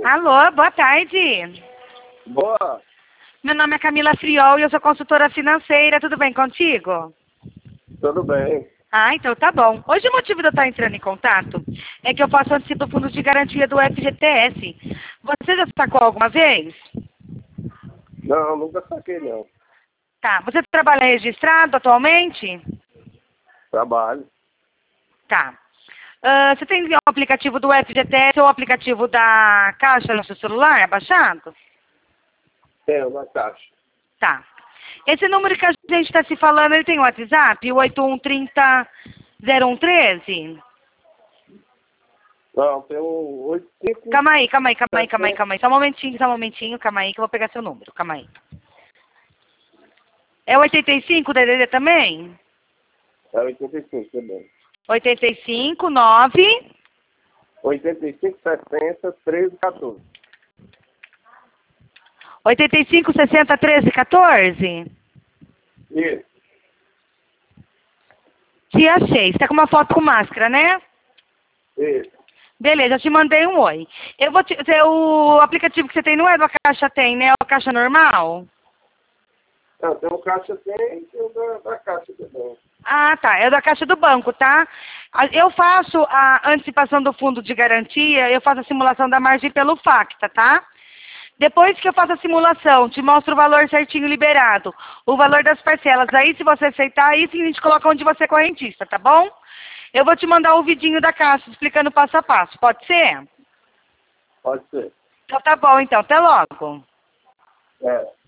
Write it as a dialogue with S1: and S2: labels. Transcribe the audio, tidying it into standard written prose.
S1: Alô, boa tarde.
S2: Boa.
S1: Meu nome é Camila Friol e eu sou consultora financeira. Tudo bem contigo?
S2: Tudo bem.
S1: Ah, então tá bom. Hoje o motivo de eu estar entrando em contato é que eu faço antecipo do fundo de garantia do FGTS. Você já sacou alguma vez?
S2: Não, nunca saquei não.
S1: Tá. Você trabalha registrado atualmente?
S2: Trabalho.
S1: Tá. Você tem o aplicativo do FGTS ou o aplicativo da Caixa no seu celular baixado?
S2: Tenho na caixa.
S1: Tá. Esse número que a gente está se falando, ele tem WhatsApp? O 8130-0113?
S2: Não, tem um 85...
S1: Calma aí. Só um momentinho, calma aí que eu vou pegar seu número. Calma aí. É 85 DDD também?
S2: É 85 também.
S1: 85, 9...
S2: 85, 60, 13, 14.
S1: 85, 60, 13, 14?
S2: Isso.
S1: Te achei. Você tá com uma foto com máscara, né?
S2: Isso.
S1: Beleza, eu te mandei um oi. Eu vou o aplicativo que você tem não é da Caixa Tem, né? É a Caixa normal?
S2: Não, tem um caixa tem e tem um da caixa também.
S1: Ah, tá. É da Caixa do Banco, tá? Eu faço a antecipação do fundo de garantia, eu faço a simulação da margem pelo Facta, tá? Depois que eu faço a simulação, te mostro o valor certinho liberado, o valor das parcelas. Aí, se você aceitar, aí sim a gente coloca onde você é correntista, tá bom? Eu vou te mandar o vidinho da Caixa explicando passo a passo. Pode ser?
S2: Pode ser.
S1: Então tá bom, então. Até logo.
S2: É.